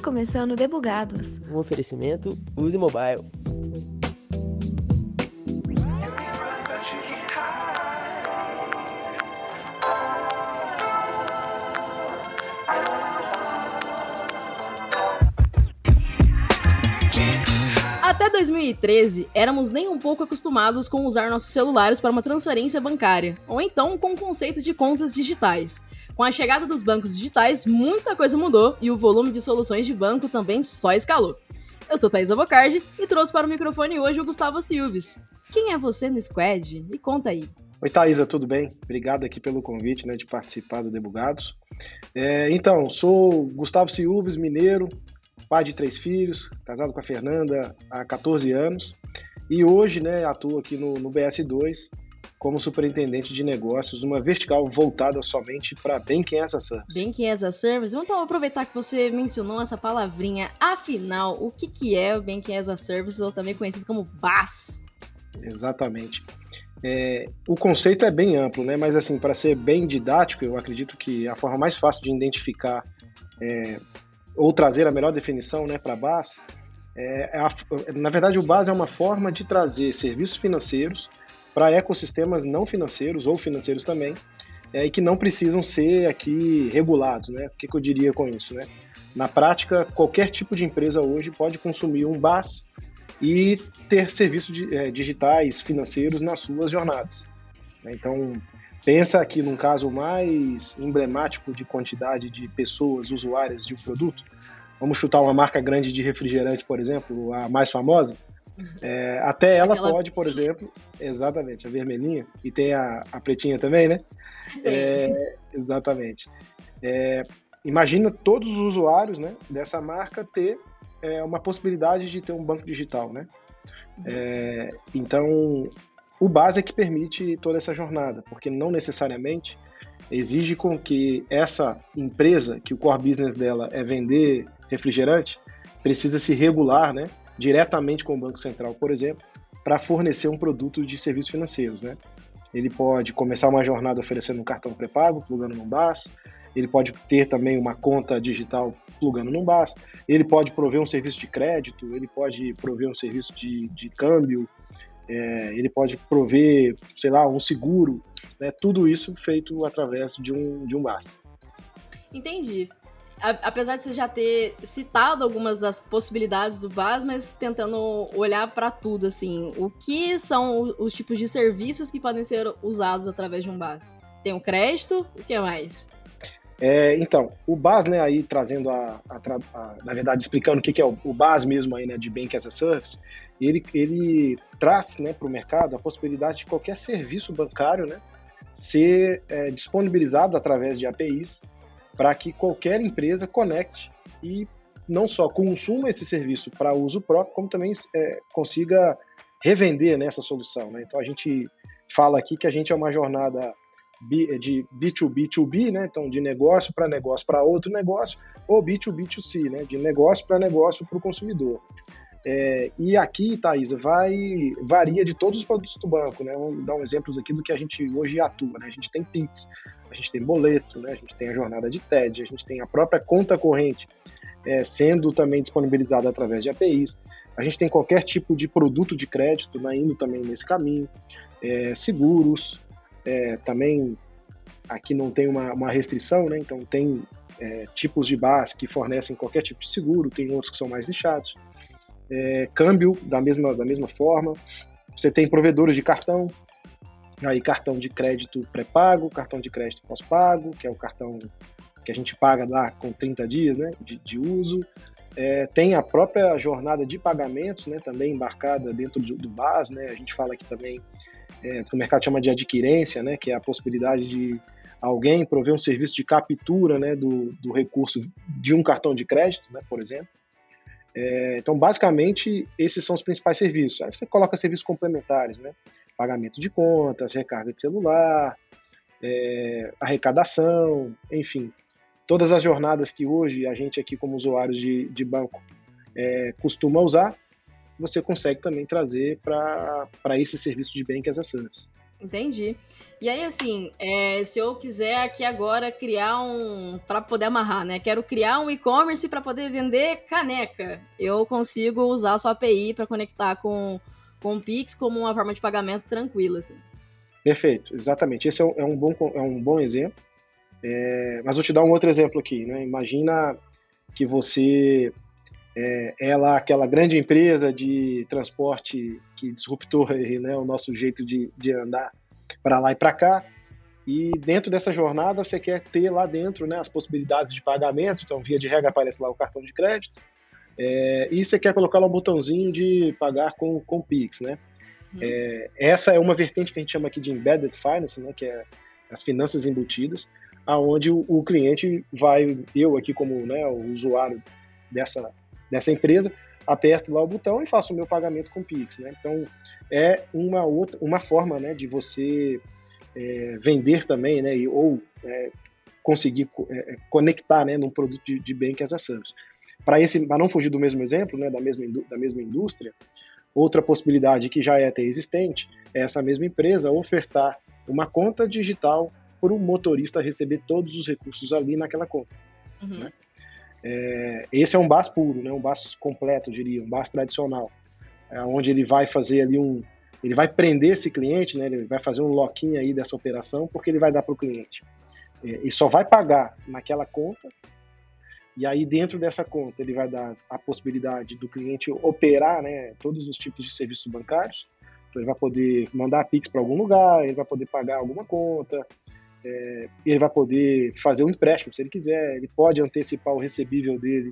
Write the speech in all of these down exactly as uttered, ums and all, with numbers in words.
começando Debugados. Um oferecimento Use Mobile. Até dois mil e treze, éramos nem um pouco acostumados com usar nossos celulares para uma transferência bancária, ou então com o conceito de contas digitais. Com a chegada dos bancos digitais, muita coisa mudou e o volume de soluções de banco também só escalou. Eu sou Thaís Avocardi e trouxe para o microfone hoje o Gustavo Silves. Quem é você no Squad? Me conta aí. Oi, Thaisa, tudo bem? Obrigado aqui pelo convite, né, de participar do Debugados. É, então, sou Gustavo Silves, mineiro, pai de três filhos, casado com a Fernanda há catorze anos e hoje, né, atuo aqui no, no B S dois como superintendente de negócios numa vertical voltada somente para Banking as a Service. Banking as a Service? Vamos então aproveitar que você mencionou essa palavrinha. Afinal, o que, que é o Banking as a Service, ou também conhecido como B A S? Exatamente. É, o conceito é bem amplo, né? Mas assim, para ser bem didático, eu acredito que a forma mais fácil de identificar é, ou trazer a melhor definição, né, para a B A S, é, é a, na verdade o B A S é uma forma de trazer serviços financeiros para ecossistemas não financeiros ou financeiros também, é, e que não precisam ser aqui regulados, né? O que, que eu diria com isso, né? Na prática, qualquer tipo de empresa hoje pode consumir um B A S e ter serviços de, é, digitais financeiros nas suas jornadas. Então, pensa aqui num caso mais emblemático de quantidade de pessoas usuárias de um produto. Vamos chutar uma marca grande de refrigerante, por exemplo, a mais famosa. É, até ela Aquela... pode, por exemplo, exatamente, a vermelhinha, e tem a, a pretinha também, né? É, exatamente. É, imagina todos os usuários, né, dessa marca ter é, uma possibilidade de ter um banco digital, né? É, então, o B A S é que permite toda essa jornada, porque não necessariamente exige com que essa empresa, que o core business dela é vender refrigerante, precisa se regular, né, diretamente com o Banco Central, por exemplo, para fornecer um produto de serviços financeiros, né? Ele pode começar uma jornada oferecendo um cartão pré-pago, plugando num B A S, ele pode ter também uma conta digital plugando num B A S, ele pode prover um serviço de crédito, ele pode prover um serviço de, de câmbio, é, ele pode prover, sei lá, um seguro, né? Tudo isso feito através de um, de um B A S. Entendi. Apesar de você já ter citado algumas das possibilidades do B A S, mas tentando olhar para tudo, assim, o que são os tipos de serviços que podem ser usados através de um B A S? Tem o crédito, o que mais? É, então, o B A S, né, aí trazendo a, a, a na verdade, explicando o que, que é o, o B A S mesmo aí, né, de Banking as a Service, ele, ele traz, né, para o mercado a possibilidade de qualquer serviço bancário, né, ser é, disponibilizado através de A P Is, para que qualquer empresa conecte e não só consuma esse serviço para uso próprio, como também é, consiga revender nessa solução, né? Então a gente fala aqui que a gente é uma jornada de B dois B dois B, né? Então de negócio para negócio para outro negócio, ou B dois B dois C, né? De negócio para negócio para o consumidor. É, e aqui, Thaisa, vai, varia de todos os produtos do banco, né? Vamos dar um exemplo aqui do que a gente hoje atua, né? A gente tem Pix, a gente tem boleto, né? A gente tem a jornada de T E D, a gente tem a própria conta corrente é, sendo também disponibilizada através de A P Is, a gente tem qualquer tipo de produto de crédito, né, indo também nesse caminho, é, seguros, é, também aqui não tem uma, uma restrição, né? Então tem é, tipos de B A S que fornecem qualquer tipo de seguro, tem outros que são mais nichados. É, câmbio da mesma, da mesma forma, você tem provedores de cartão, aí cartão de crédito pré-pago, cartão de crédito pós-pago, que é o cartão que a gente paga lá com trinta dias, né, de, de uso, é, tem a própria jornada de pagamentos, né, também embarcada dentro do, do B A S, né, a gente fala aqui também, é, que o mercado chama de adquirência, né, que é a possibilidade de alguém prover um serviço de captura, né, do, do recurso de um cartão de crédito, né, por exemplo. É, então, basicamente, esses são os principais serviços. Aí você coloca serviços complementares, né? Pagamento de contas, recarga de celular, é, arrecadação, enfim. Todas as jornadas que hoje a gente aqui como usuários de, de banco é, costuma usar, você consegue também trazer para esse serviço de Banking as a Service. Entendi. E aí, assim, é, se eu quiser aqui agora criar um... para poder amarrar, né? Quero criar um e-commerce para poder vender caneca. Eu consigo usar a sua A P I para conectar com, com o Pix como uma forma de pagamento tranquila, assim. Perfeito, exatamente. Esse é um, é um, bom, é um bom exemplo. É, mas vou te dar um outro exemplo aqui, né? Imagina que você é, é lá aquela grande empresa de transporte que disruptou, né, o nosso jeito de, de andar para lá e para cá, e dentro dessa jornada você quer ter lá dentro, né, as possibilidades de pagamento. Então, via de regra, aparece lá o cartão de crédito, é, e você quer colocar lá um botãozinho de pagar com, com Pix, né? Hum. É, essa é uma vertente que a gente chama aqui de Embedded Finance, né, que é as finanças embutidas, aonde o, o cliente vai, eu aqui como, né, o usuário dessa, dessa empresa, aperto lá o botão e faço o meu pagamento com Pix, né? Então, é uma, outra, uma forma, né, de você é, vender também, né, ou é, conseguir é, conectar, né, num produto de, de Bank as a Service. Para não fugir do mesmo exemplo, né, da mesma, da mesma indústria, outra possibilidade que já é até existente é essa mesma empresa ofertar uma conta digital para o motorista receber todos os recursos ali naquela conta. Uhum. Né? É, esse é um B A S puro, né? Um B A S completo, eu diria, um B A S tradicional, é, onde ele vai fazer ali um, ele vai prender esse cliente, né? Ele vai fazer um lock-in aí dessa operação, porque ele vai dar para o cliente. É, e só vai pagar naquela conta, e aí dentro dessa conta ele vai dar a possibilidade do cliente operar, né, todos os tipos de serviços bancários. Então ele vai poder mandar Pix para algum lugar, ele vai poder pagar alguma conta, É, ele vai poder fazer um empréstimo se ele quiser, ele pode antecipar o recebível dele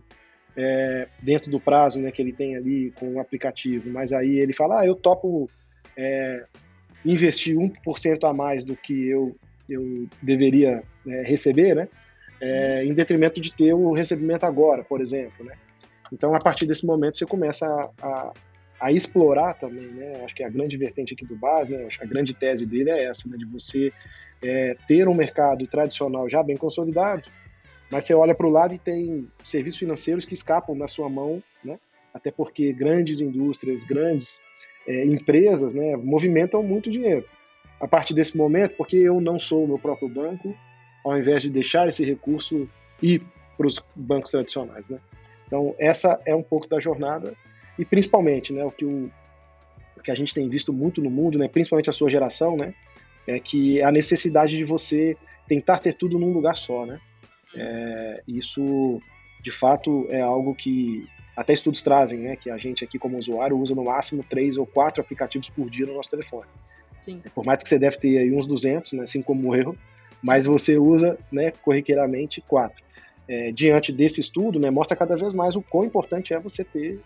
é, dentro do prazo, né, que ele tem ali com o aplicativo, mas aí ele fala, ah, eu topo é, investir um por cento a mais do que eu, eu deveria é, receber, né, é, em detrimento de ter o recebimento agora, por exemplo, né? Então, a partir desse momento, você começa a, a, a explorar também, né? Acho que a grande vertente aqui do B A S, né, a grande tese dele é essa, né, de você É, ter um mercado tradicional já bem consolidado, mas você olha para o lado e tem serviços financeiros que escapam da sua mão, né? Até porque grandes indústrias, grandes é, empresas, né, movimentam muito dinheiro. A partir desse momento, porque eu não sou o meu próprio banco, ao invés de deixar esse recurso ir para os bancos tradicionais, né? Então, essa é um pouco da jornada, e principalmente, né, o, que o, o que a gente tem visto muito no mundo, né, principalmente a sua geração, né, é que a necessidade de você tentar ter tudo num lugar só, né? É, isso, de fato, é algo que até estudos trazem, né? Que a gente aqui como usuário usa no máximo três ou quatro aplicativos por dia no nosso telefone. Sim. Por mais que você deve ter aí uns duzentos, né? Assim como eu, mas você usa, né, corriqueiramente quatro. É, diante desse estudo, né, mostra cada vez mais o quão importante é você ter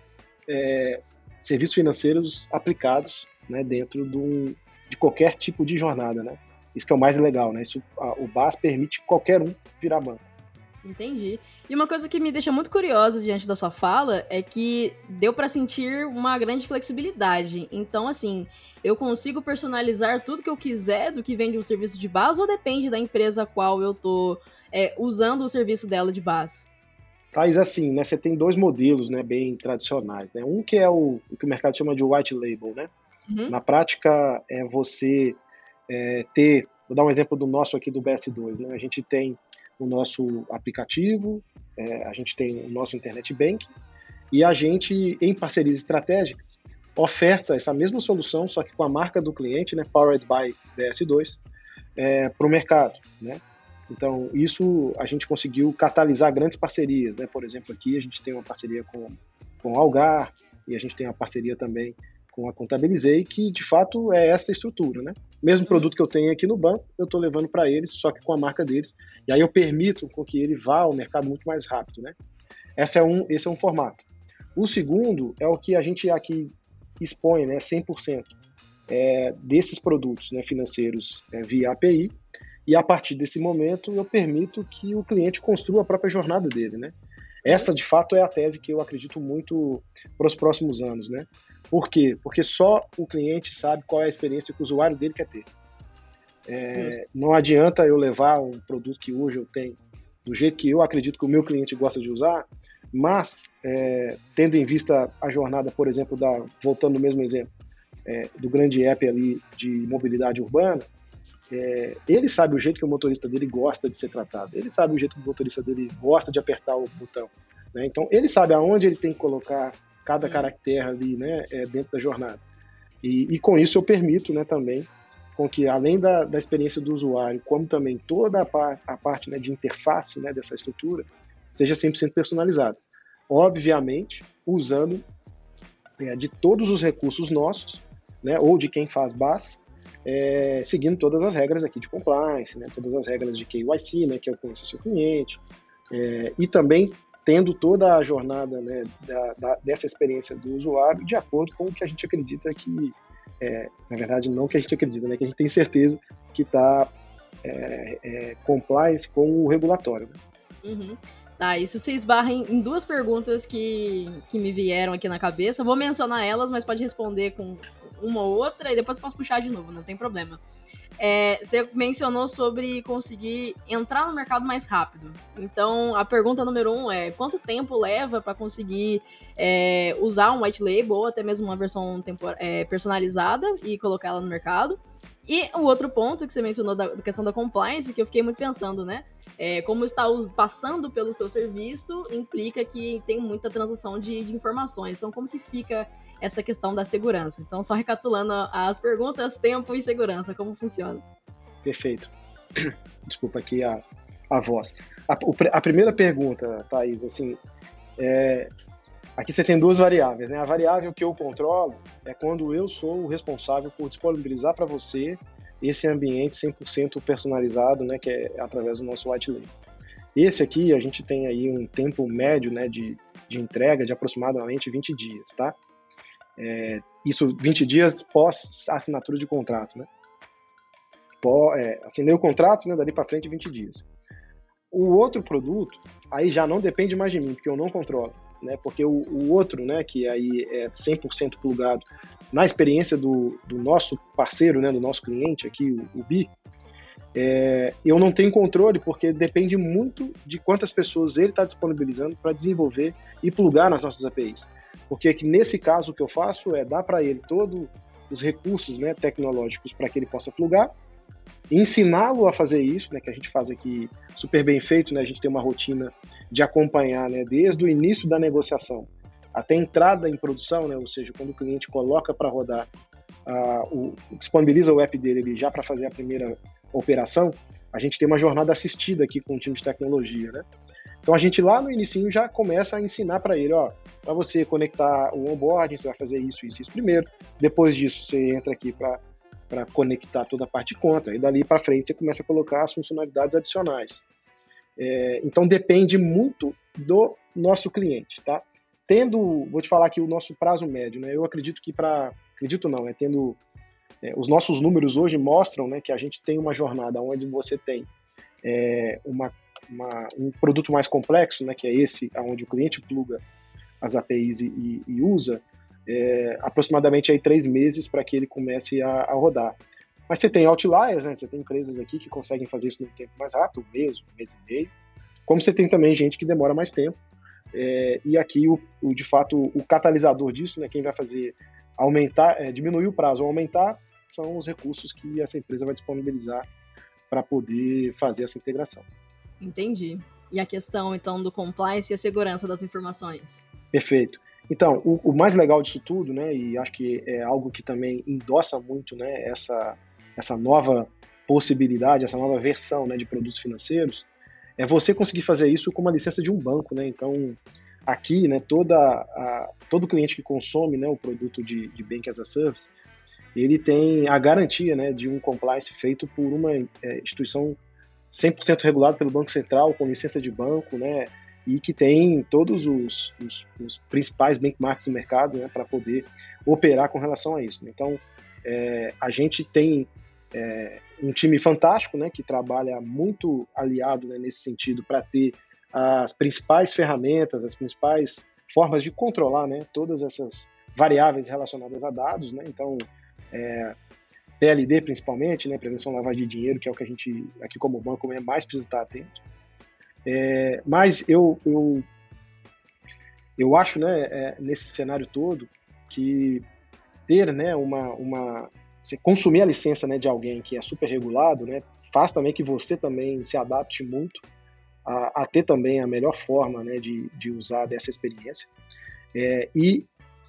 é, serviços financeiros aplicados, né, dentro de um de qualquer tipo de jornada, né? Isso que é o mais legal, né? Isso, a, o B A S permite qualquer um virar banco. Entendi. E uma coisa que me deixa muito curiosa diante da sua fala é que deu para sentir uma grande flexibilidade. Então, assim, eu consigo personalizar tudo que eu quiser do que vem de um serviço de B A S ou depende da empresa a qual eu tô é, usando o serviço dela de B A S? Thais, assim, né? Você tem dois modelos, né, bem tradicionais, né? Um que é o, o que o mercado chama de white label, né? Uhum. Na prática, é você é, ter... Vou dar um exemplo do nosso aqui do B S dois. Né? A gente tem o nosso aplicativo, é, a gente tem o nosso Internet Bank, e a gente, em parcerias estratégicas, oferta essa mesma solução, só que com a marca do cliente, né, Powered by B S dois, é, para o mercado. Né? Então, isso a gente conseguiu catalisar grandes parcerias. Né? Por exemplo, aqui a gente tem uma parceria com, com o Algar, e a gente tem uma parceria também com a Contabilizei, que de fato é essa estrutura, né? Mesmo produto que eu tenho aqui no banco, eu estou levando para eles, só que com a marca deles, e aí eu permito com que ele vá ao mercado muito mais rápido, né? Esse é um, esse é um formato. O segundo é o que a gente aqui expõe, né, cem por cento é, desses produtos, né, financeiros é, via A P I, e a partir desse momento eu permito que o cliente construa a própria jornada dele, né? Essa, de fato, é a tese que eu acredito muito para os próximos anos, né? Por quê? Porque só o cliente sabe qual é a experiência que o usuário dele quer ter. É, não adianta eu levar um produto que hoje eu tenho do jeito que eu acredito que o meu cliente gosta de usar, mas, é, tendo em vista a jornada, por exemplo, da, voltando no mesmo exemplo, é, do grande app ali de mobilidade urbana, é, ele sabe o jeito que o motorista dele gosta de ser tratado, ele sabe o jeito que o motorista dele gosta de apertar o botão, né? Então ele sabe aonde ele tem que colocar cada hum. caractere ali, né, é, dentro da jornada. E, e com isso eu permito, né, também com que, além da, da experiência do usuário, como também toda a, par, a parte, né, de interface, né, dessa estrutura, seja cem por cento personalizada. Obviamente, usando é, de todos os recursos nossos, né, ou de quem faz B A S, é, seguindo todas as regras aqui de compliance, né, todas as regras de K Y C, né, que é o conhecer seu cliente, é, e também tendo toda a jornada, né, da, da, dessa experiência do usuário de acordo com o que a gente acredita que, é, na verdade, não que a gente acredita, né, que a gente tem certeza que está é, é, compliance com o regulatório. Né? Uhum. Tá, isso se esbarra em, em duas perguntas que, que me vieram aqui na cabeça. Eu vou mencionar elas, mas pode responder com uma ou outra e depois eu posso puxar de novo, não tem problema. É, você mencionou sobre conseguir entrar no mercado mais rápido. Então, a pergunta número um é: quanto tempo leva para conseguir é, usar um white label ou até mesmo uma versão tempor- é, personalizada e colocar ela no mercado? E o outro ponto que você mencionou da, da questão da compliance, que eu fiquei muito pensando, né? É, como está os, passando pelo seu serviço implica que tem muita transação de, de informações. Então, como que fica essa questão da segurança? Então, só recapitulando as perguntas, tempo e segurança, como funciona? Perfeito. Desculpa aqui a, a voz. A, a primeira pergunta, Thaís, assim, é, aqui você tem duas variáveis, né? A variável que eu controlo é quando eu sou o responsável por disponibilizar para você esse ambiente cem por cento personalizado, né, que é através do nosso white label. Esse aqui, a gente tem aí um tempo médio, né, de, de entrega de aproximadamente vinte dias, tá? É, isso, vinte dias pós assinatura de contrato, né? Pó, é, assinei o contrato, né, dali para frente vinte dias. O outro produto, aí já não depende mais de mim, porque eu não controlo, né? Porque o, o outro, né, que aí é cem por cento plugado na experiência do, do nosso parceiro, né, do nosso cliente aqui, o, o B I, é, eu não tenho controle, porque depende muito de quantas pessoas ele está disponibilizando para desenvolver e plugar nas nossas A P Is. Porque que nesse caso o que eu faço é dar para ele todos os recursos, né, tecnológicos para que ele possa plugar, ensiná-lo a fazer isso, né, que a gente faz aqui super bem feito, né, a gente tem uma rotina de acompanhar, né, desde o início da negociação até a entrada em produção, né, ou seja, quando o cliente coloca para rodar, uh, o, disponibiliza o app dele ali já para fazer a primeira operação, a gente tem uma jornada assistida aqui com o time de tecnologia, né? Então a gente lá no inicinho já começa a ensinar para ele, ó, para você conectar o onboarding, você vai fazer isso, isso, isso primeiro, depois disso você entra aqui para para conectar toda a parte de conta, e dali para frente você começa a colocar as funcionalidades adicionais. É, então depende muito do nosso cliente, tá? Tendo, vou te falar aqui o nosso prazo médio, né? Eu acredito que para, acredito não, né? Tendo, é, os nossos números hoje mostram, né, que a gente tem uma jornada onde você tem é, uma, uma, um produto mais complexo, né, que é esse, onde o cliente pluga as A P Is e, e usa, é, aproximadamente aí três meses para que ele comece a, a rodar. Mas você tem outliers, né? Você tem empresas aqui que conseguem fazer isso num tempo mais rápido, um mês, um mês e meio, como você tem também gente que demora mais tempo. É, e aqui, o, o, de fato, o catalisador disso, né, quem vai fazer aumentar, é, diminuir o prazo ou aumentar, são os recursos que essa empresa vai disponibilizar para poder fazer essa integração. Entendi. E a questão, então, do compliance e a segurança das informações? Perfeito. Então, o, o mais legal disso tudo, né, e acho que é algo que também endossa muito, né, essa, essa nova possibilidade, essa nova versão, né, de produtos financeiros, é você conseguir fazer isso com uma licença de um banco, né? Então, aqui, né, toda a, todo cliente que consome, né, o produto de, de Bank as a Service, ele tem a garantia, né, de um compliance feito por uma é, instituição cem por cento regulada pelo Banco Central, com licença de banco, né, e que tem todos os, os, os principais benchmarks do mercado, né, para poder operar com relação a isso. Então, é, a gente tem É, um time fantástico, né, que trabalha muito aliado, né, nesse sentido para ter as principais ferramentas, as principais formas de controlar, né, todas essas variáveis relacionadas a dados, né, então é, P L D principalmente, né, prevenção lavagem de dinheiro, que é o que a gente aqui como banco mais precisa estar atento. É, mas eu, eu, eu acho, né, é, nesse cenário todo que ter, né, uma, uma você consumir a licença, né, de alguém que é super regulado, né, faz também que você também se adapte muito a, a ter também a melhor forma, né, de, de usar dessa experiência. É, e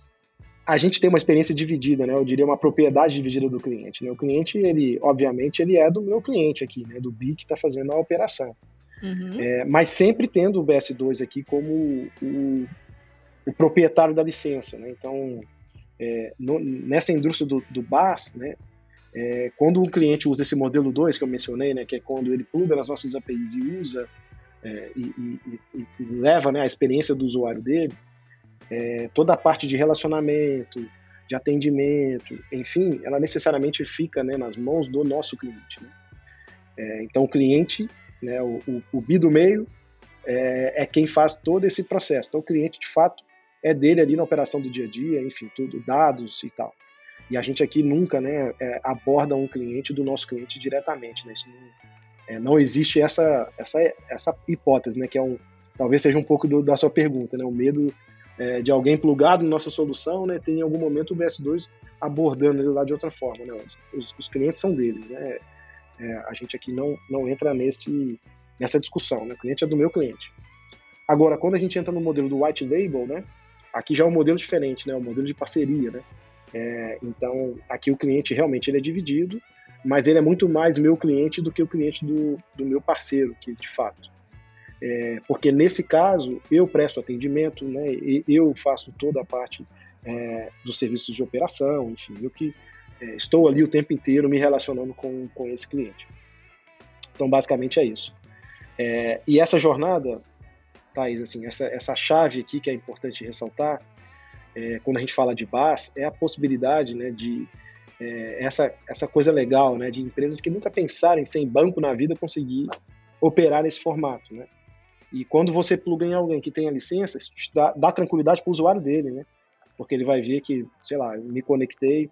a gente tem uma experiência dividida, né, eu diria uma propriedade dividida do cliente, né, o cliente, ele, obviamente, ele é do meu cliente aqui, né, do B I que está fazendo a operação, uhum. é, mas sempre tendo o B S dois aqui como o, o proprietário da licença, né, então, é, no, nessa indústria do, do B A S, né, é, quando um cliente usa esse modelo dois que eu mencionei, né, que é quando ele pluga nas nossas A P Is e usa, é, e, e, e, e leva, né, a experiência do usuário dele, É, toda a parte de relacionamento, de atendimento, enfim, ela necessariamente fica, né, nas mãos do nosso cliente. Né? É, então, o cliente, né, o, o, o B I do meio, é, é quem faz todo esse processo. Então, o cliente, de fato, é dele ali na operação do dia a dia, enfim, tudo, dados e tal. E a gente aqui nunca, né, é, aborda um cliente do nosso cliente diretamente. Né? Isso não, é, não existe essa, essa, essa hipótese, né, que é um, talvez seja um pouco do, da sua pergunta, né, o medo É, de alguém plugado na nossa solução, né, tem em algum momento o B S dois abordando ele lá de outra forma. Né? Os, os clientes são deles. Né? É, a gente aqui não, não entra nesse, nessa discussão. Né? O cliente é do meu cliente. Agora, quando a gente entra no modelo do white label, né, aqui já é um modelo diferente, né, um modelo de parceria. Né? É, então, aqui o cliente realmente ele é dividido, mas ele é muito mais meu cliente do que o cliente do, do meu parceiro, que de fato. É, porque nesse caso eu presto atendimento, né, e eu faço toda a parte é, dos serviços de operação, enfim, eu que é, estou ali o tempo inteiro me relacionando com, com esse cliente. Então, basicamente é isso. É, e essa jornada, Thaís, assim, essa, essa chave aqui que é importante ressaltar, é, quando a gente fala de B A S, é a possibilidade, né, de é, essa, essa coisa legal, né, de empresas que nunca pensaram em ser em banco na vida conseguir operar nesse formato, né? E quando você pluga em alguém que tem a licença, isso dá, dá tranquilidade para o usuário dele, né? Porque ele vai ver que, sei lá, eu me conectei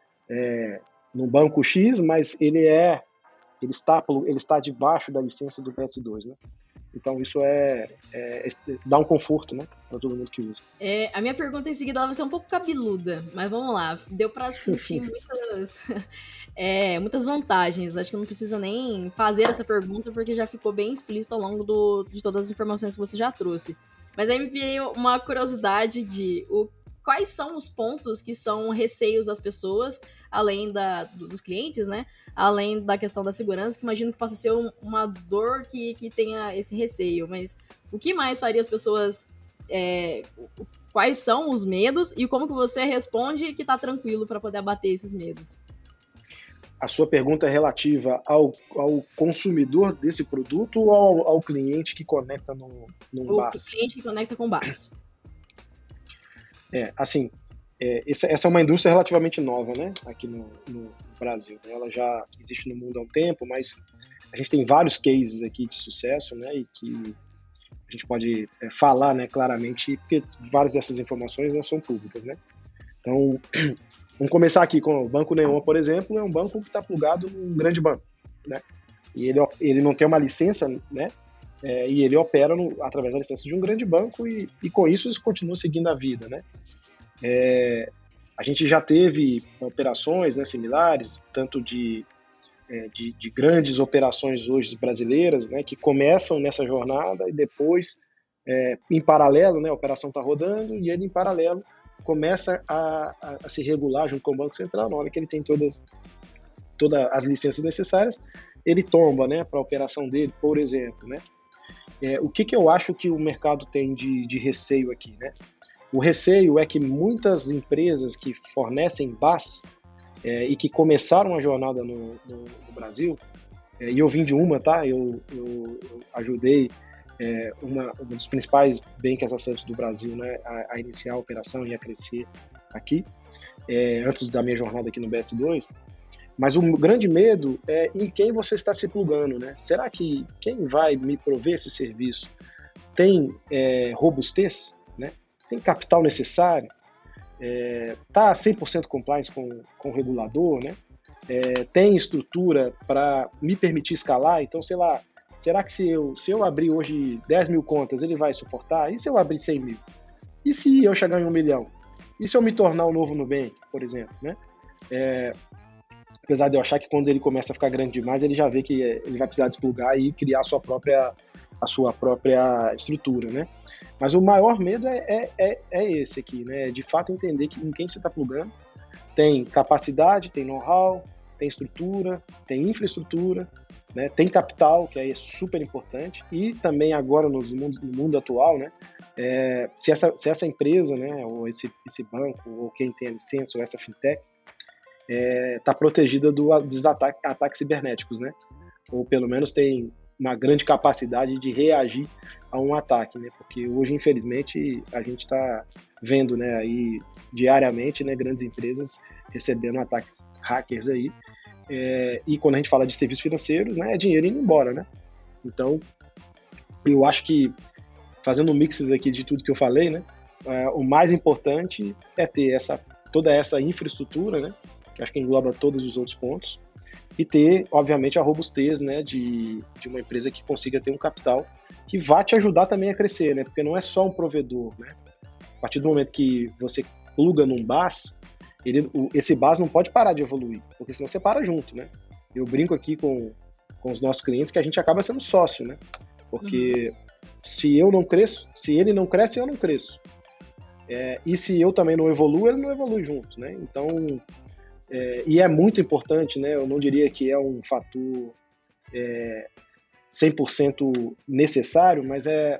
é, no banco X, mas ele é, ele está, ele está debaixo da licença do B S dois, né? Então isso é, é, é dá um conforto, né, para todo mundo que usa. É, a minha pergunta em seguida ela vai ser um pouco cabeluda, mas vamos lá. Deu para sentir muitas, é, muitas vantagens. Acho que eu não preciso nem fazer essa pergunta porque já ficou bem explícito ao longo do, de todas as informações que você já trouxe. Mas aí me veio uma curiosidade de o, quais são os pontos que são receios das pessoas, além da, dos clientes, né? Além da questão da segurança, que imagino que possa ser um, uma dor que, que tenha esse receio. Mas o que mais faria as pessoas... É, quais são os medos e como que você responde que está tranquilo para poder abater esses medos? A sua pergunta é relativa ao, ao consumidor desse produto ou ao, ao cliente que conecta no, no B A S? O cliente que conecta com o B A S. É, assim, é, essa, essa é uma indústria relativamente nova, né, aqui no, no Brasil. Ela já existe no mundo há um tempo, mas a gente tem vários cases aqui de sucesso, né, e que a gente pode é, falar, né, claramente, porque várias dessas informações não são públicas, né. Então, vamos começar aqui com o Banco Neon, por exemplo, é um banco que está plugado num grande banco, né, e ele, ele não tem uma licença, né, é, e ele opera no, através da licença de um grande banco e, e com isso eles continuam seguindo a vida, né. É, a gente já teve operações, né, similares, tanto de, é, de, de grandes operações hoje brasileiras, né, que começam nessa jornada e depois, é, em paralelo, né, a operação está rodando e ele, em paralelo, começa a, a, a se regular junto com o Banco Central. Na hora que ele tem todas, todas as licenças necessárias, ele tomba, né, para a operação dele, por exemplo. Né. É, o que, que eu acho que o mercado tem de, de receio aqui, né? O receio é que muitas empresas que fornecem B A S é, e que começaram a jornada no, no, no Brasil, é, e eu vim de uma, tá? Eu, eu, eu ajudei é, uma, uma dos principais Bank as a Service do Brasil, né, a, a iniciar a operação e a crescer aqui, é, antes da minha jornada aqui no B S dois. Mas o grande medo é em quem você está se plugando, né? Será que quem vai me prover esse serviço tem é, robustez, né? Tem capital necessário, está é, cem por cento compliance com, com o regulador, né? É, tem estrutura para me permitir escalar, então, sei lá, será que se eu, se eu abrir hoje dez mil contas, ele vai suportar? E se eu abrir cem mil? E se eu chegar em um milhão? E se eu me tornar o novo Nubank, por exemplo, né? É, apesar de eu achar que quando ele começa a ficar grande demais, ele já vê que ele vai precisar desplugar e criar a sua própria, a sua própria estrutura, né? Mas o maior medo é, é, é, é esse aqui, né? De fato entender que em quem você está plugando tem capacidade, tem know-how, tem estrutura, tem infraestrutura, né? Tem capital, que aí é super importante, e também agora no mundo, no mundo atual, né? É, se, essa, se essa empresa, né, ou esse, esse banco, ou quem tem a licença, ou essa fintech, está é, protegida do, dos ataques, ataques cibernéticos, né? Ou pelo menos tem uma grande capacidade de reagir a um ataque, né? Porque hoje, infelizmente, a gente está vendo, né, aí, diariamente, né, grandes empresas recebendo ataques hackers aí, é, e quando a gente fala de serviços financeiros, né, é dinheiro indo embora, né? Então, eu acho que, fazendo um mix aqui de tudo que eu falei, né, é, o mais importante é ter essa, toda essa infraestrutura, né, que acho que engloba todos os outros pontos, e ter, obviamente, a robustez, né, de, de uma empresa que consiga ter um capital que vá te ajudar também a crescer, né, porque não é só um provedor, né, a partir do momento que você pluga num B A S, ele, o, esse B A S não pode parar de evoluir, porque senão você para junto, né, eu brinco aqui com, com os nossos clientes que a gente acaba sendo sócio, né, porque uhum. se eu não cresço, se ele não cresce, eu não cresço, é, e se eu também não evoluo, ele não evolui junto, né, então... É, e é muito importante, né? Eu não diria que é um fator é, cem por cento necessário, mas é,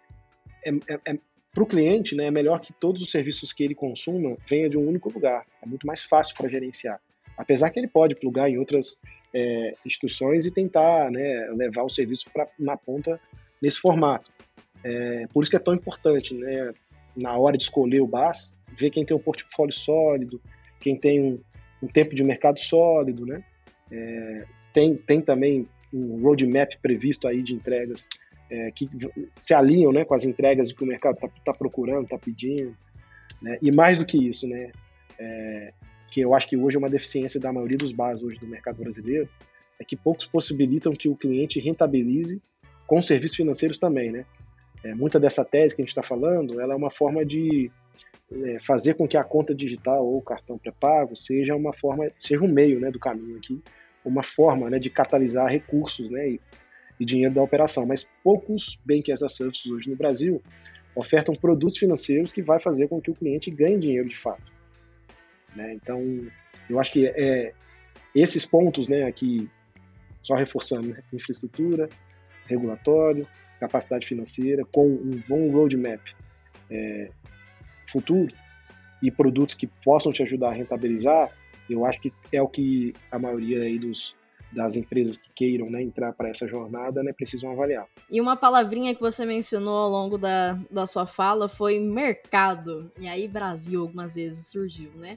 é, é, é para o cliente, né, é melhor que todos os serviços que ele consuma venham de um único lugar. É muito mais fácil para gerenciar. Apesar que ele pode plugar em outras é, instituições e tentar, né, levar o serviço pra, na ponta nesse formato. É, por isso que é tão importante, né, na hora de escolher o B A S, ver quem tem um portfólio sólido, quem tem um um tempo de mercado sólido, né? É, tem, tem também um roadmap previsto aí de entregas é, que se alinham, né, com as entregas que o mercado está tá procurando, está pedindo, né? E mais do que isso, né, é, que eu acho que hoje é uma deficiência da maioria dos B A S hoje do mercado brasileiro, é que poucos possibilitam que o cliente rentabilize com serviços financeiros também, né? É, muita dessa tese que a gente está falando, ela é uma forma de É, fazer com que a conta digital ou o cartão pré-pago seja uma forma, seja um meio, né, do caminho aqui, uma forma, né, de catalisar recursos, né, e, e dinheiro da operação. Mas poucos Banking as a Service hoje no Brasil ofertam produtos financeiros que vai fazer com que o cliente ganhe dinheiro de fato, né? Então, eu acho que é, esses pontos, né, aqui, só reforçando, né, infraestrutura, regulatório, capacidade financeira, com um bom roadmap é, futuro e produtos que possam te ajudar a rentabilizar, eu acho que é o que a maioria aí dos, das empresas que queiram, né, entrar para essa jornada, né, precisam avaliar. E uma palavrinha que você mencionou ao longo da, da sua fala foi mercado. E aí Brasil algumas vezes surgiu, né?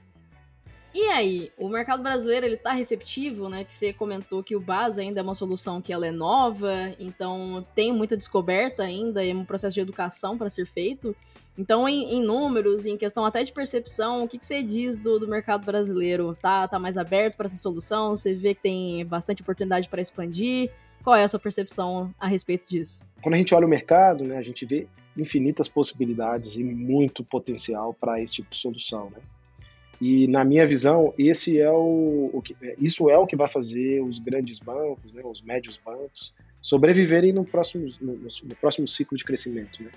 E aí, o mercado brasileiro, ele tá receptivo, né? Que você comentou que o B A S ainda é uma solução que ela é nova, então tem muita descoberta ainda, é um processo de educação para ser feito. Então, em, em números, em questão até de percepção, o que, que você diz do, do mercado brasileiro? Tá, tá mais aberto para essa solução? Você vê que tem bastante oportunidade para expandir? Qual é a sua percepção a respeito disso? Quando a gente olha o mercado, né, a gente vê infinitas possibilidades e muito potencial para esse tipo de solução, né? E, na minha visão, esse é o, o que, isso é o que vai fazer os grandes bancos, né, os médios bancos, sobreviverem no próximo, no, no próximo ciclo de crescimento, né?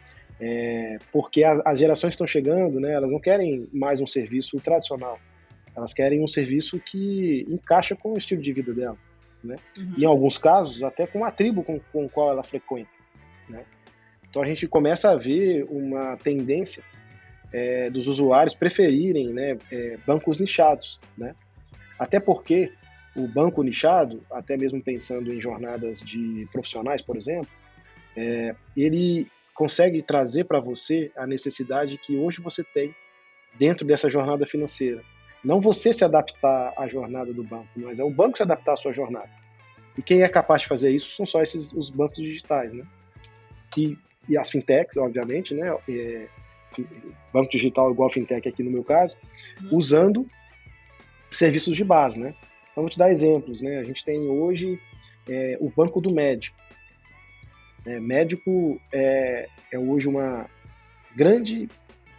É, porque as, as gerações estão chegando, né, elas não querem mais um serviço tradicional, elas querem um serviço que encaixa com o estilo de vida dela, né? Uhum. E, em alguns casos, até com a tribo com, com a qual ela frequenta, né? Então, a gente começa a ver uma tendência É, dos usuários preferirem, né, é, bancos nichados, né? Até porque o banco nichado, até mesmo pensando em jornadas de profissionais, por exemplo, é, ele consegue trazer para você a necessidade que hoje você tem dentro dessa jornada financeira. Não você se adaptar à jornada do banco, mas é o banco se adaptar à sua jornada. E quem é capaz de fazer isso são só esses os bancos digitais, né? Que, e as fintechs, obviamente, né? É, banco digital igual fintech aqui no meu caso, uhum. usando serviços de base, né? Então, vou te dar exemplos, né? A gente tem hoje é, o banco do médico. É, médico é, é hoje uma grande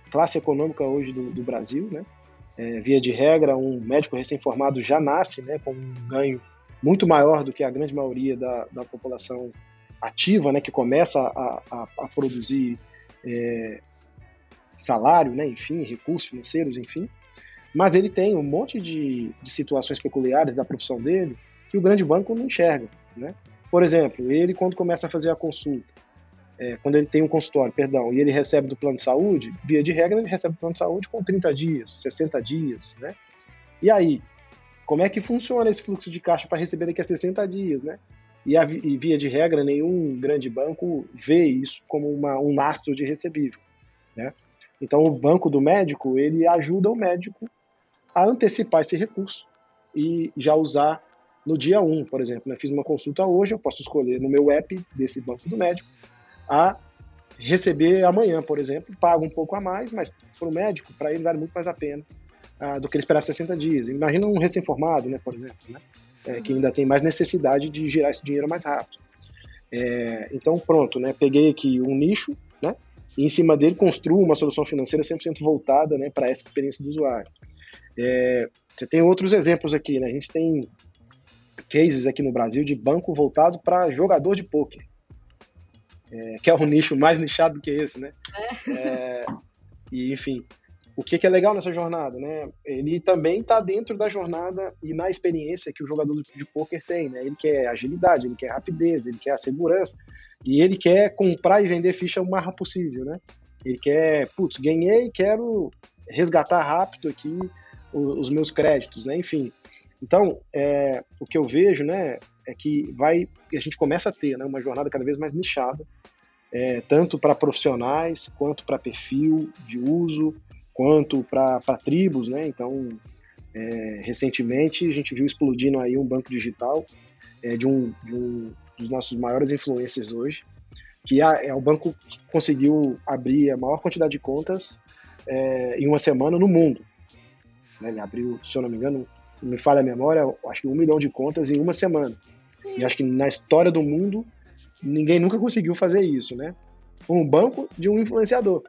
classe econômica hoje do, do Brasil, né? É, via de regra, um médico recém-formado já nasce, né, com um ganho muito maior do que a grande maioria da, da população ativa, né, que começa a, a, a produzir é, salário, né, enfim, recursos financeiros, enfim. Mas ele tem um monte de, de situações peculiares da profissão dele que o grande banco não enxerga, né? Por exemplo, ele quando começa a fazer a consulta, É, quando ele tem um consultório, perdão, e ele recebe do plano de saúde, via de regra ele recebe do plano de saúde com trinta dias, sessenta dias, né? E aí, como é que funciona esse fluxo de caixa para receber daqui a sessenta dias, né? E, a, e via de regra, nenhum grande banco vê isso como uma, um lastro de recebível, né? Então, o banco do médico, ele ajuda o médico a antecipar esse recurso e já usar no dia um, por exemplo, né? Fiz uma consulta hoje, eu posso escolher no meu app desse banco do médico a receber amanhã, por exemplo, paga um pouco a mais, mas para o médico, para ele vale muito mais a pena uh, do que ele esperar sessenta dias. Imagina um recém-formado, né, por exemplo, né, é, que ainda tem mais necessidade de girar esse dinheiro mais rápido. É, então, pronto, né, peguei aqui um nicho, né, e em cima dele construo uma solução financeira cem por cento voltada, né, para essa experiência do usuário. É, você tem outros exemplos aqui, né, a gente tem cases aqui no Brasil de banco voltado para jogador de pôquer. É, que é um nicho mais nichado do que esse, né? É. É, e, enfim, o que, que é legal nessa jornada, né? Ele também está dentro da jornada e na experiência que o jogador de pôquer tem, né? Ele quer agilidade, ele quer rapidez, ele quer a segurança e ele quer comprar e vender ficha o mais rápido possível, né? Ele quer, putz, ganhei, quero resgatar rápido aqui os, os meus créditos, né? Enfim, então, é, o que eu vejo, né, é que vai, a gente começa a ter, né, uma jornada cada vez mais nichada, é, tanto para profissionais, quanto para perfil de uso, quanto para tribos, né? Então, é, recentemente a gente viu explodindo aí um banco digital é, de, um, de um dos nossos maiores influencers hoje, que é, é o banco que conseguiu abrir a maior quantidade de contas é, em uma semana no mundo. Ele abriu, se eu não me engano, se me falha a memória, acho que um milhão de contas em uma semana. E acho que na história do mundo, ninguém nunca conseguiu fazer isso, né? Um banco de um influenciador.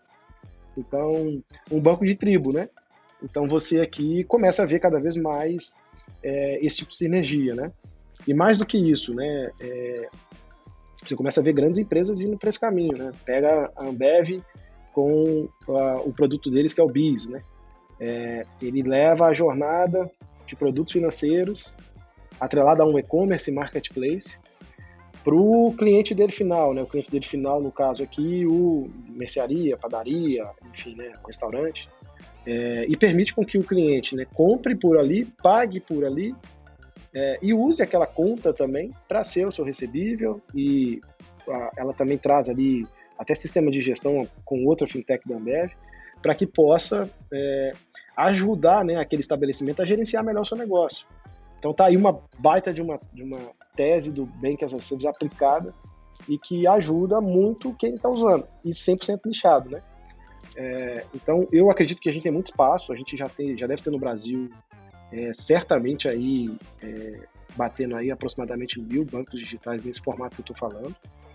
Então, um banco de tribo, né? Então, você aqui começa a ver cada vez mais é, esse tipo de sinergia, né? E mais do que isso, né? É, você começa a ver grandes empresas indo para esse caminho, né? Pega a Ambev com a, o produto deles, que é o Biz, né? É, ele leva a jornada de produtos financeiros atrelada a um e-commerce marketplace para o cliente dele final, né? O cliente dele final, no caso aqui, o mercearia, padaria, enfim, né? Restaurante, é, e permite com que o cliente, né, compre por ali, pague por ali é, e use aquela conta também para ser o seu recebível e a, ela também traz ali até sistema de gestão com outra fintech da Ambev para que possa é, ajudar, né, aquele estabelecimento a gerenciar melhor o seu negócio. Então tá aí uma baita de uma, de uma tese do Bank as a Service aplicada e que ajuda muito quem está usando, e cem por cento nichado, né? É, então eu acredito que a gente tem muito espaço, a gente já, tem, já deve ter no Brasil é, certamente aí é, batendo aí aproximadamente mil bancos digitais nesse formato que eu estou falando,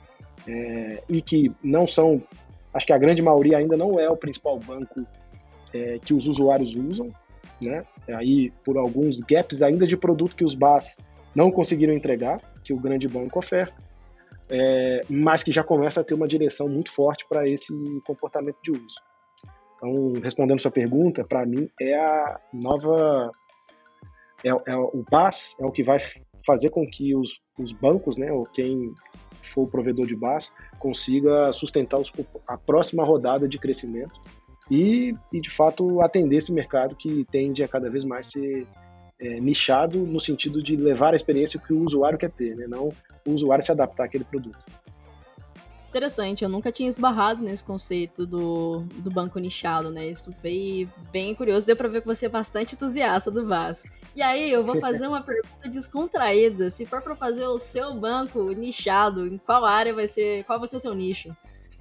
é, e que não são, acho que a grande maioria ainda não é o principal banco é, que os usuários usam, né? Aí por alguns gaps ainda de produto que os B A S não conseguiram entregar, que o grande banco oferta, é, mas que já começa a ter uma direção muito forte para esse comportamento de uso. Então, respondendo sua pergunta, para mim é a nova, é, é o B A S é o que vai fazer com que os, os bancos, né, ou quem for o provedor de B A S, consiga sustentar os, a próxima rodada de crescimento e, e, de fato, atender esse mercado que tende a cada vez mais ser é, nichado no sentido de levar a experiência que o usuário quer ter, né? Não o usuário se adaptar àquele produto. Interessante, eu nunca tinha esbarrado nesse conceito do, do banco nichado, né? Isso foi bem curioso, deu pra ver que você é bastante entusiasta do B A S. E aí, eu vou fazer uma pergunta descontraída. Se for pra fazer o seu banco nichado, em qual área vai ser, qual vai ser o seu nicho?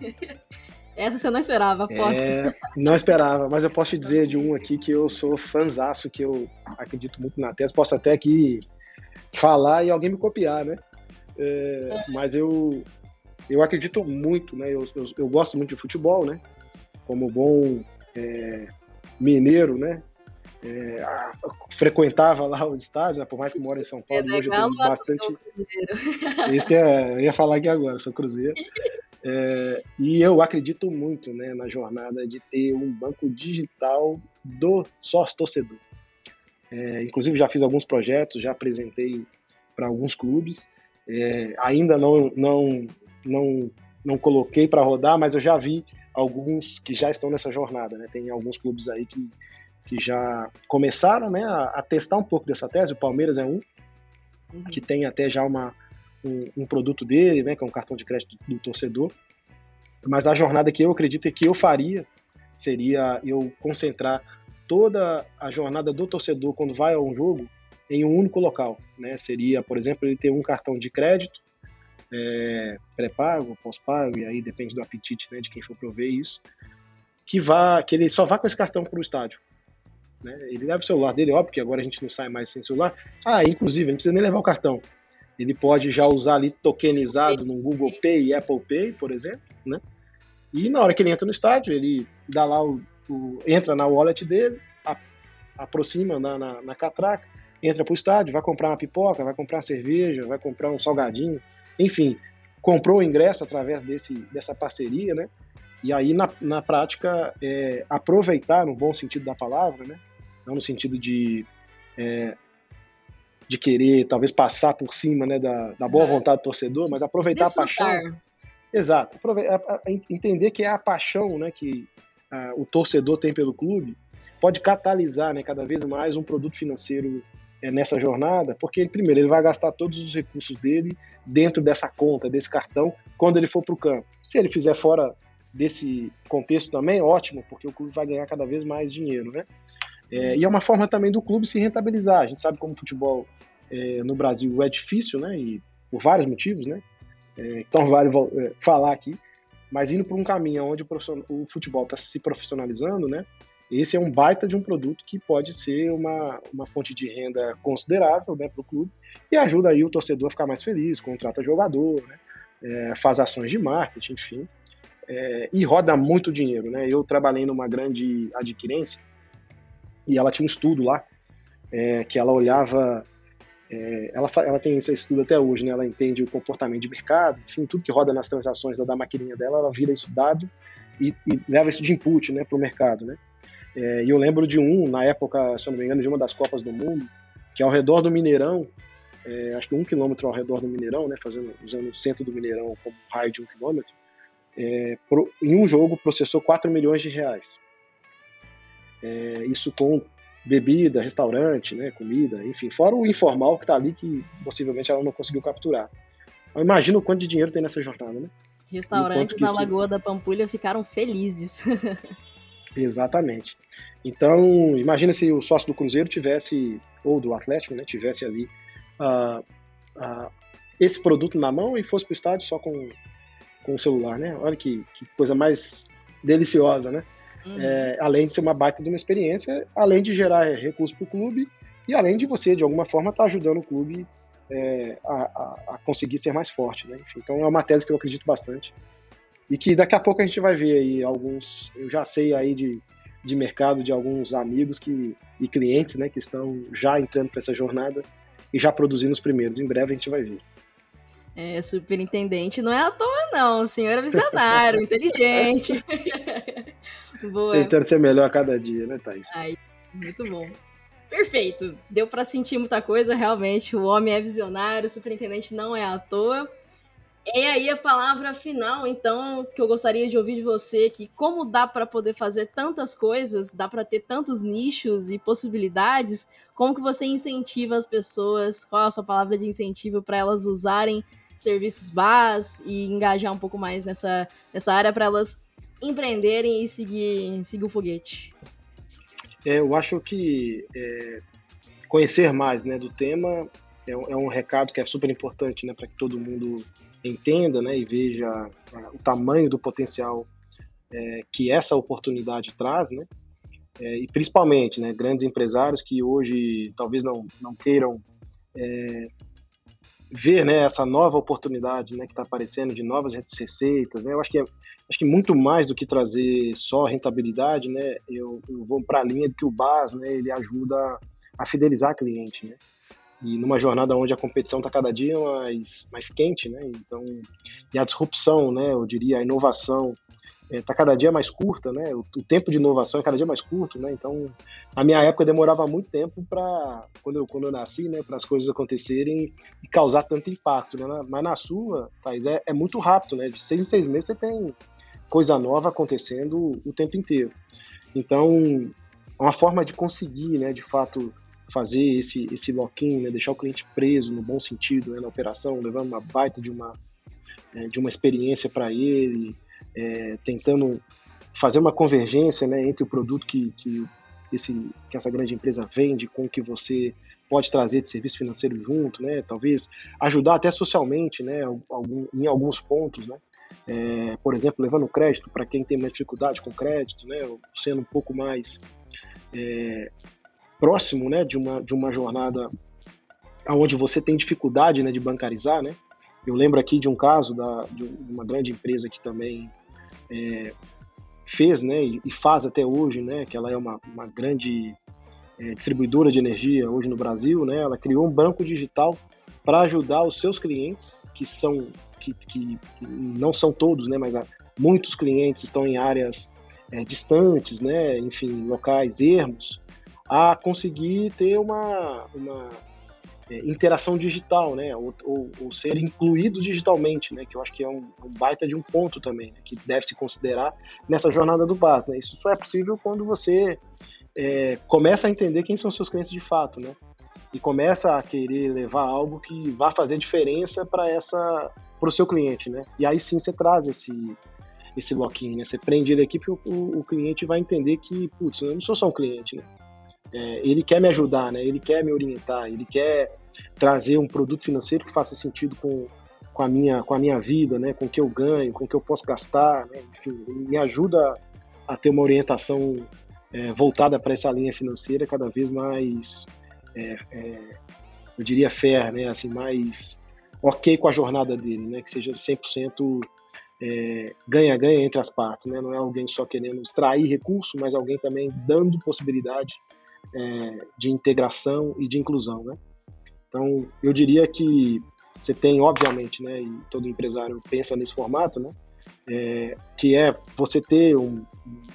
Essa você não esperava, aposto. É, não esperava, mas eu posso te dizer de um aqui que eu sou fãzaço, que eu acredito muito na tese, posso até aqui falar e alguém me copiar, né? É, mas eu, eu acredito muito, né? Eu, eu, eu gosto muito de futebol, né? Como bom é, mineiro, né? É, a, frequentava lá os estádios, né? Por mais que moro em São Paulo, é hoje eu tenho bastante. Isso que é, eu ia falar aqui agora, sou cruzeiro. É, e eu acredito muito, né, na jornada de ter um banco digital do sócio-torcedor. É, inclusive já fiz alguns projetos, já apresentei para alguns clubes, é, ainda não, não, não, não coloquei para rodar, mas eu já vi alguns que já estão nessa jornada, né? Tem alguns clubes aí que, que já começaram, né, a, a testar um pouco dessa tese. O Palmeiras é um, uhum. que tem até já uma, um, um produto dele, né, que é um cartão de crédito do torcedor. Mas a jornada que eu acredito que eu faria seria eu concentrar toda a jornada do torcedor quando vai a um jogo em um único local, né? Seria, por exemplo, ele ter um cartão de crédito, é, pré-pago, pós-pago, e aí depende do apetite, né, de quem for prover isso, que, vá, que ele só vá com esse cartão para o estádio. Né? Ele leva o celular dele, óbvio que agora a gente não sai mais sem celular. Ah, inclusive, não precisa nem levar o cartão. Ele pode já usar ali tokenizado no Google Pay e Apple Pay, por exemplo, né? E na hora que ele entra no estádio, ele dá lá o, o entra na wallet dele, a, aproxima na, na, na catraca, entra pro estádio, vai comprar uma pipoca, vai comprar uma cerveja, vai comprar um salgadinho, enfim, comprou o ingresso através desse, dessa parceria, né? E aí, na, na prática, é, aproveitar, no bom sentido da palavra, né? Não no sentido de, é, de querer, talvez, passar por cima, né, da, da boa vontade do torcedor, mas aproveitar Desfrutar. a paixão. Exato. Entender que é a paixão, né, que a, o torcedor tem pelo clube, pode catalisar, né, cada vez mais um produto financeiro é, nessa jornada, porque, ele, primeiro, ele vai gastar todos os recursos dele dentro dessa conta, desse cartão, quando ele for para o campo. Se ele fizer fora desse contexto também, ótimo, porque o clube vai ganhar cada vez mais dinheiro, né? É, e é uma forma também do clube se rentabilizar. A gente sabe como o futebol é, no Brasil é difícil, né? E por vários motivos, né? É, então vale é, falar aqui, mas indo por um caminho onde o, o futebol está se profissionalizando, né? Esse é um baita de um produto que pode ser uma, uma fonte de renda considerável, né, para o clube, e ajuda aí o torcedor a ficar mais feliz, contrata jogador, né? É, faz ações de marketing, enfim. É, e roda muito dinheiro, né? Eu trabalhei numa grande adquirência e ela tinha um estudo lá é, que ela olhava, é, ela, ela tem esse estudo até hoje, né? Ela entende o comportamento de mercado, enfim, tudo que roda nas transações da, da maquininha dela, ela vira isso dado e, e leva isso de input, né, para o mercado, né? É, e eu lembro de um, na época, se eu não me engano, de uma das Copas do Mundo, que ao redor do Mineirão, é, acho que um quilômetro ao redor do Mineirão, né, fazendo, usando o centro do Mineirão como raio de um quilômetro, É, pro, em um jogo processou quatro milhões de reais. É, isso com bebida, restaurante, né, comida, enfim, fora o informal que está ali que possivelmente ela não conseguiu capturar. Então, imagina o quanto de dinheiro tem nessa jornada, né? Restaurantes na isso... Lagoa da Pampulha ficaram felizes. Exatamente. Então, imagina se o sócio do Cruzeiro tivesse, ou do Atlético, né, tivesse ali uh, uh, esse produto na mão e fosse para o estádio só com com o celular, né? Olha que, que coisa mais deliciosa, né? Uhum. É, além de ser uma baita de uma experiência, além de gerar recursos para o clube e além de você, de alguma forma, estar tá ajudando o clube é, a, a, a conseguir ser mais forte, né? Enfim, então é uma tese que eu acredito bastante e que daqui a pouco a gente vai ver aí alguns, eu já sei aí de, de mercado de alguns amigos que, e clientes, né, que estão já entrando para essa jornada e já produzindo os primeiros. Em breve a gente vai ver. É, superintendente não é à toa, não. O senhor é visionário, inteligente. Boa. Tentando ser melhor a cada dia, né, Thaís? Ai, muito bom. Perfeito. Deu para sentir muita coisa, realmente. O homem é visionário, o superintendente não é à toa. E aí a palavra final, então, que eu gostaria de ouvir de você, que como dá para poder fazer tantas coisas, dá para ter tantos nichos e possibilidades, como que você incentiva as pessoas, qual é a sua palavra de incentivo para elas usarem serviços B A S e engajar um pouco mais nessa, nessa área para elas empreenderem e seguir, seguir o foguete? É, eu acho que é, conhecer mais, né, do tema é, é um recado que é super importante, né, para que todo mundo entenda, né, e veja uh, o tamanho do potencial é, que essa oportunidade traz, né, é, e principalmente, né, grandes empresários que hoje talvez não, não queiram é, ver, né, essa nova oportunidade, né, que está aparecendo de novas receitas, né, eu acho que, é, acho que muito mais do que trazer só rentabilidade, né, eu, eu vou para a linha de que o B A S, né, ele ajuda a fidelizar cliente, né, e numa jornada onde a competição está cada dia mais, mais quente, né, então, e a disrupção, né, eu diria, a inovação, está é, cada dia mais curta, né? O, o tempo de inovação é cada dia mais curto, né? Então, na minha época demorava muito tempo para quando eu quando eu nasci, né? Para as coisas acontecerem e causar tanto impacto, né? Mas na sua, Thaís, é, é muito rápido, né? De seis em seis meses você tem coisa nova acontecendo o tempo inteiro. Então, uma forma de conseguir, né? De fato fazer esse esse lock-in, né? Deixar o cliente preso no bom sentido, né? Na operação, levando uma baita de uma de uma experiência para ele. É, tentando fazer uma convergência, né, entre o produto que, que, esse, que essa grande empresa vende com o que você pode trazer de serviço financeiro junto, né, talvez ajudar até socialmente, né, algum, em alguns pontos, né, é, por exemplo, levando crédito para quem tem uma dificuldade com crédito, né, sendo um pouco mais é, próximo, né, de uma, de uma jornada onde você tem dificuldade, né, de bancarizar, né. Eu lembro aqui de um caso da, de uma grande empresa que também é, fez, né, e faz até hoje, né, que ela é uma, uma grande é, distribuidora de energia hoje no Brasil, né, ela criou um banco digital para ajudar os seus clientes, que são que, que, que não são todos, né, mas há, muitos clientes estão em áreas é, distantes, né, enfim, locais ermos, a conseguir ter uma, uma interação digital, né, ou, ou, ou ser incluído digitalmente, né, que eu acho que é um, um baita de um ponto também, né, que deve se considerar nessa jornada do B A S, né, isso só é possível quando você é, começa a entender quem são seus clientes de fato, né, e começa a querer levar algo que vá fazer diferença para essa, para o seu cliente, né, e aí sim você traz esse, esse lock-in, né, você prende ele aqui porque o, o cliente vai entender que, putz, eu não sou só um cliente, né, é, ele quer me ajudar, né, ele quer me orientar, ele quer trazer um produto financeiro que faça sentido com, com, a, minha, com a minha vida, né, com o que eu ganho, com o que eu posso gastar, né, enfim, me ajuda a ter uma orientação é, voltada para essa linha financeira cada vez mais, é, é, eu diria fair, né, assim, mais ok com a jornada dele, né, que seja cem por cento é, ganha-ganha entre as partes, né, não é alguém só querendo extrair recurso, mas alguém também dando possibilidade é, de integração e de inclusão, né. Então, eu diria que você tem, obviamente, né, e todo empresário pensa nesse formato, né, é, que é você ter um,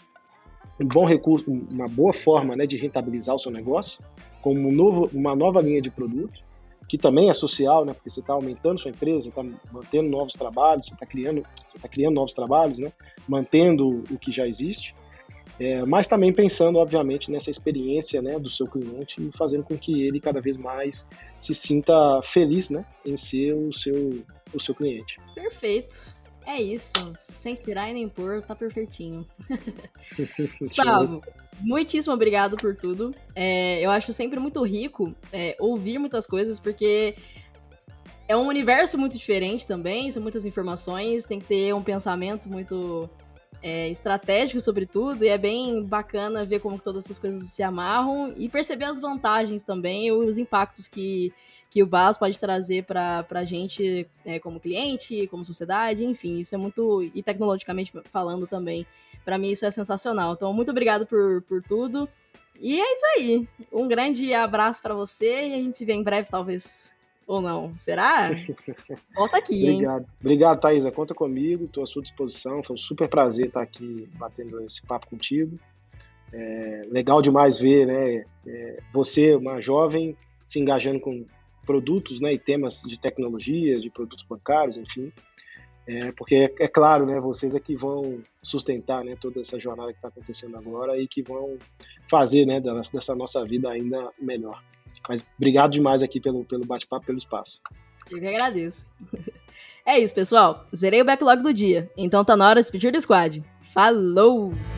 um bom recurso, uma boa forma, né, de rentabilizar o seu negócio, como um novo, uma nova linha de produto, que também é social, né, porque você está aumentando sua empresa, está mantendo novos trabalhos, você está criando, você está criando novos trabalhos, né, mantendo o que já existe. É, mas também pensando, obviamente, nessa experiência, né, do seu cliente e fazendo com que ele cada vez mais se sinta feliz, né, em ser o seu, o seu cliente. Perfeito. É isso. Sem tirar e nem pôr, tá perfeitinho. Gustavo, muitíssimo obrigado por tudo. É, eu acho sempre muito rico é, ouvir muitas coisas, porque é um universo muito diferente também, são muitas informações, tem que ter um pensamento muito... É, estratégico sobre tudo, e é bem bacana ver como todas essas coisas se amarram e perceber as vantagens também e os impactos que, que o B A S pode trazer para a gente é, como cliente, como sociedade, enfim, isso é muito, e tecnologicamente falando também, para mim isso é sensacional. Então, muito obrigado por, por tudo, e é isso aí, um grande abraço para você e a gente se vê em breve, talvez... Ou não? Será? Volta aqui, hein? Obrigado. Obrigado, Thaisa. Conta comigo, estou à sua disposição. Foi um super prazer estar aqui batendo esse papo contigo. É legal demais ver, né, é, você, uma jovem, se engajando com produtos, né, e temas de tecnologia, de produtos bancários, enfim. É, porque, é, é claro, né, vocês é que vão sustentar, né, toda essa jornada que está acontecendo agora e que vão fazer, né, dessa nossa vida ainda melhor. Mas obrigado demais aqui pelo, pelo bate-papo, pelo espaço. Eu que agradeço. É isso, pessoal. Zerei o backlog do dia. Então tá na hora de pedir do squad. Falou!